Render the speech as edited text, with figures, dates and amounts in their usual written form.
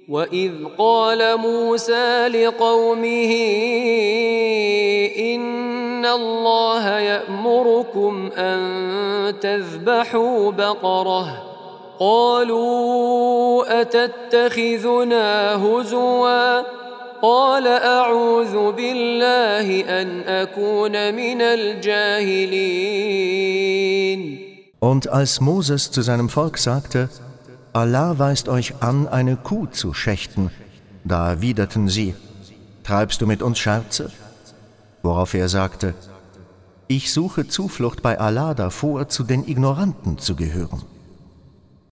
وإذ قال موسى لقومه إن الله يأمركم أن تذبحوا بقرة قالوا أتتخذنا هزوا قال أعوذ بالله أن أكون من الجاهلين. Und als Moses zu seinem Volk sagte, Allah weist euch an, eine Kuh zu schächten, da erwiderten sie, treibst du mit uns Scherze? Worauf er sagte, ich suche Zuflucht bei Allah davor, zu den Ignoranten zu gehören.